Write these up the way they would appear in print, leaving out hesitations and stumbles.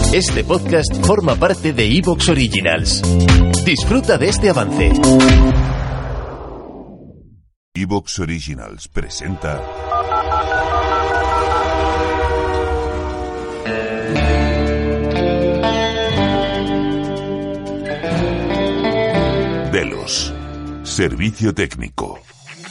Este podcast forma parte de Evox Originals. Disfruta de este avance. Evox Originals presenta Delos, servicio técnico.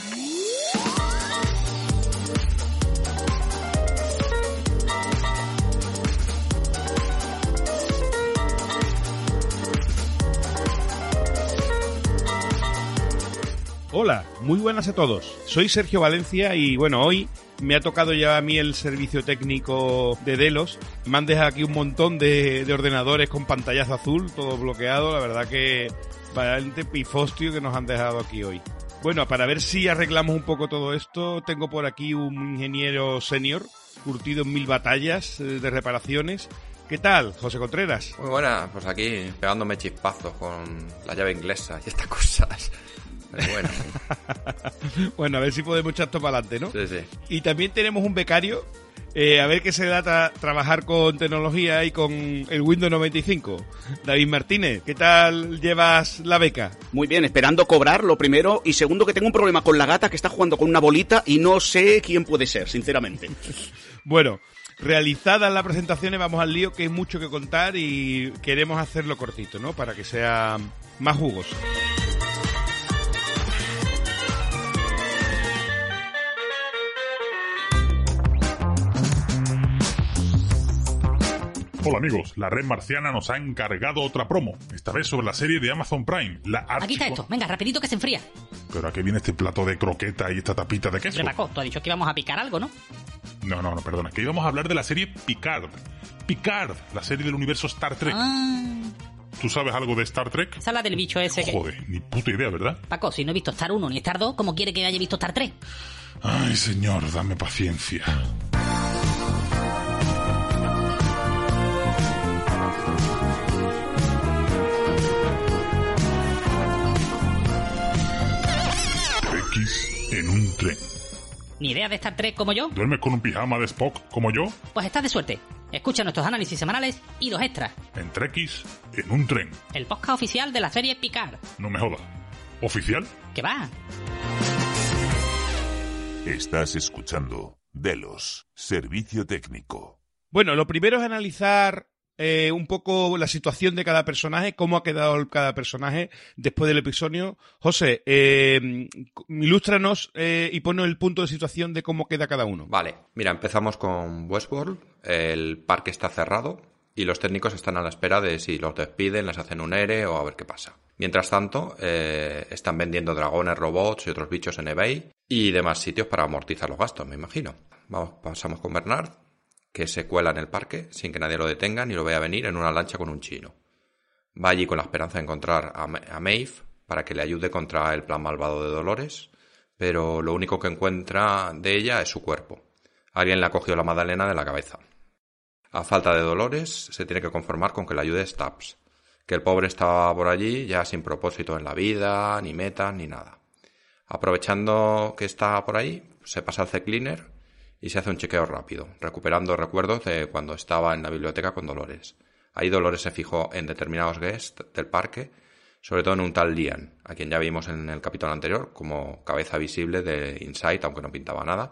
Hola, muy buenas a todos. Soy Sergio Valencia y bueno, hoy me ha tocado ya a mí el servicio técnico de Delos. Me han dejado aquí un montón de ordenadores con pantallazo azul, todo bloqueado. La verdad que bastante pifostio que nos han dejado aquí hoy. Bueno, para ver si arreglamos un poco todo esto, tengo por aquí un ingeniero senior, curtido en 1000 batallas de reparaciones. ¿Qué tal, José Contreras? Muy buena, pues aquí pegándome chispazos con la llave inglesa y estas cosas. Pero bueno. Bueno, a ver si podemos echar esto para adelante, ¿no? Sí, sí. Y también tenemos un becario, a ver qué se da trabajar con tecnología y con el Windows 95. David Martínez, ¿qué tal llevas la beca? Muy bien, esperando cobrar, lo primero. Y segundo, que tengo un problema con la gata que está jugando con una bolita y no sé quién puede ser, sinceramente. Bueno, realizadas las presentaciones, vamos al lío, que hay mucho que contar y queremos hacerlo cortito, ¿no? Para que sea más jugoso. Hola amigos, la red marciana nos ha encargado otra promo, esta vez sobre la serie de Amazon Prime, la Aquí está esto, venga, rapidito que se enfría. ¿Pero a qué viene este plato de croqueta y esta tapita de queso? Hombre, Paco, tú has dicho que íbamos a picar algo, ¿no? No, perdona, que íbamos a hablar de la serie Picard. Picard, la serie del universo Star Trek. ¿Tú sabes algo de Star Trek? Esa es la del bicho ese que... Joder, ni puta idea, ¿verdad? Paco, si no he visto Star 1 ni Star 2, ¿cómo quiere que haya visto Star 3? Ay, señor, dame paciencia. En un tren. ¿Ni idea de Star Trek como yo? ¿Duermes con un pijama de Spock como yo? Pues estás de suerte. Escucha nuestros análisis semanales y los extras. En Trekkies, en un tren. El podcast oficial de la serie Picard. No me jodas. ¿Oficial? ¿Qué va? Estás escuchando Delos, servicio técnico. Bueno, lo primero es analizar un poco la situación de cada personaje, cómo ha quedado cada personaje después del episodio. José, ilústranos y ponnos el punto de situación de cómo queda cada uno. Vale, mira, empezamos con Westworld. El parque está cerrado y los técnicos están a la espera de si los despiden, les hacen un ERE o a ver qué pasa. Mientras tanto, están vendiendo dragones, robots y otros bichos en eBay y demás sitios para amortizar los gastos, me imagino. Pasamos con Bernard, que se cuela en el parque sin que nadie lo detenga ni lo vea venir en una lancha con un chino. Va allí con la esperanza de encontrar a Maeve para que le ayude contra el plan malvado de Dolores, pero lo único que encuentra de ella es su cuerpo. Alguien le ha cogido la magdalena de la cabeza. A falta de Dolores, se tiene que conformar con que le ayude Stubbs, que el pobre estaba por allí ya sin propósito en la vida, ni metas, ni nada. Aprovechando que está por ahí, se pasa al C-Cleaner y se hace un chequeo rápido, recuperando recuerdos de cuando estaba en la biblioteca con Dolores. Ahí Dolores se fijó en determinados guests del parque, sobre todo en un tal Liam, a quien ya vimos en el capítulo anterior como cabeza visible de Insight, aunque no pintaba nada.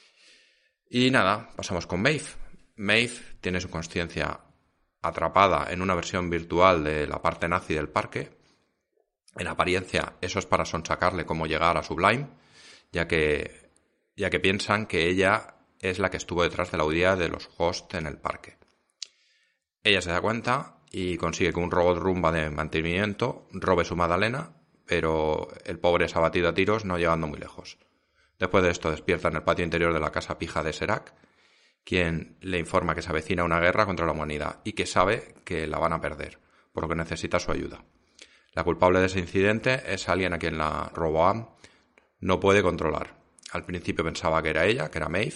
Y nada, pasamos con Maeve. Maeve tiene su conciencia atrapada en una versión virtual de la parte nazi del parque. En apariencia, eso es para sonsacarle cómo llegar a Sublime, ya que piensan que ella es la que estuvo detrás de la huida de los hosts en el parque. Ella se da cuenta y consigue que un robot rumba de mantenimiento robe su magdalena, pero el pobre es abatido a tiros no llegando muy lejos. Después de esto despierta en el patio interior de la casa pija de Serac, quien le informa que se avecina una guerra contra la humanidad y que sabe que la van a perder, por lo que necesita su ayuda. La culpable de ese incidente es alguien a quien la Roboam no puede controlar. Al principio pensaba que era ella, que era Maeve,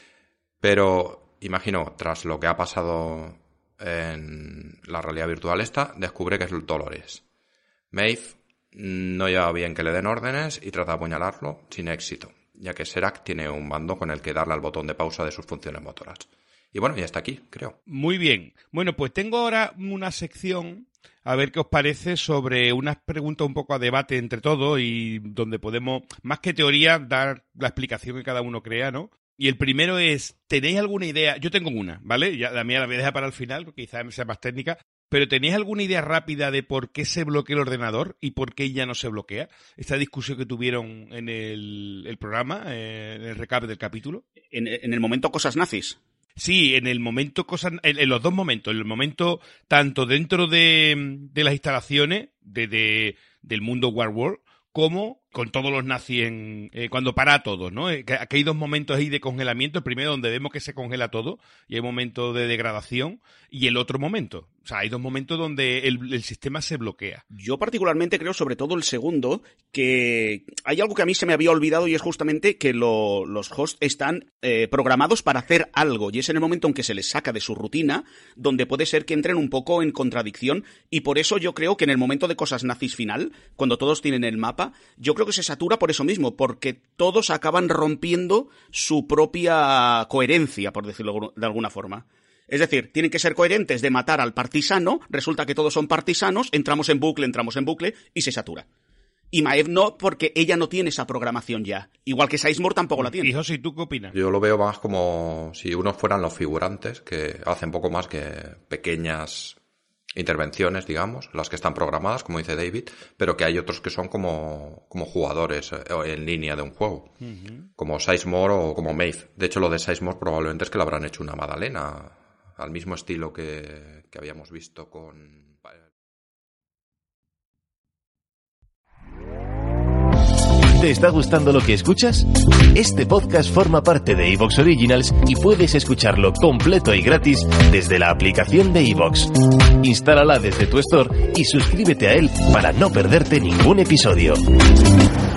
pero imagino, tras lo que ha pasado en la realidad virtual esta, descubre que es Dolores. Maeve no lleva bien que le den órdenes y trata de apuñalarlo sin éxito, ya que Serac tiene un mando con el que darle al botón de pausa de sus funciones motoras. Y bueno, ya está aquí, creo. Muy bien. Bueno, pues tengo ahora una sección, a ver qué os parece, sobre unas preguntas un poco a debate entre todos y donde podemos, más que teoría, dar la explicación que cada uno crea, ¿no? Y el primero es, ¿tenéis alguna idea? Yo tengo una, ¿vale? Ya, la mía la voy a dejar para el final, porque quizás sea más técnica. Pero ¿tenéis alguna idea rápida de por qué se bloquea el ordenador y por qué ya no se bloquea? Esta discusión que tuvieron en el programa, en el recap del capítulo. En el momento cosas nazis. Sí, en el momento en los dos momentos. En el momento tanto dentro de las instalaciones del mundo Warworld, como con todos los nazis cuando para todo, ¿no? Que hay dos momentos ahí de congelamiento. El primero donde vemos que se congela todo y hay un momento de degradación, y el otro momento. O sea, hay dos momentos donde el sistema se bloquea. Yo particularmente creo, sobre todo el segundo, que hay algo que a mí se me había olvidado, y es justamente que los hosts están programados para hacer algo, y es en el momento en que se les saca de su rutina donde puede ser que entren un poco en contradicción, y por eso yo creo que en el momento de cosas nazis final, cuando todos tienen el mapa, yo creo que se satura por eso mismo, porque todos acaban rompiendo su propia coherencia, por decirlo de alguna forma. Es decir, tienen que ser coherentes de matar al partisano, resulta que todos son partisanos, entramos en bucle y se satura. Y Maeve no, porque ella no tiene esa programación ya. Igual que Sizemore tampoco la tiene. Y José, ¿tú qué opinas? Yo lo veo más como si unos fueran los figurantes, que hacen poco más que pequeñas intervenciones, digamos, las que están programadas, como dice David, pero que hay otros que son como jugadores en línea de un juego, como Sizemore o como Maeve. De hecho, lo de Sizemore probablemente es que le habrán hecho una magdalena, al mismo estilo que habíamos visto con... ¿Te está gustando lo que escuchas? Este podcast forma parte de iVoox Originals y puedes escucharlo completo y gratis desde la aplicación de iVoox. Instálala desde tu store y suscríbete a él para no perderte ningún episodio.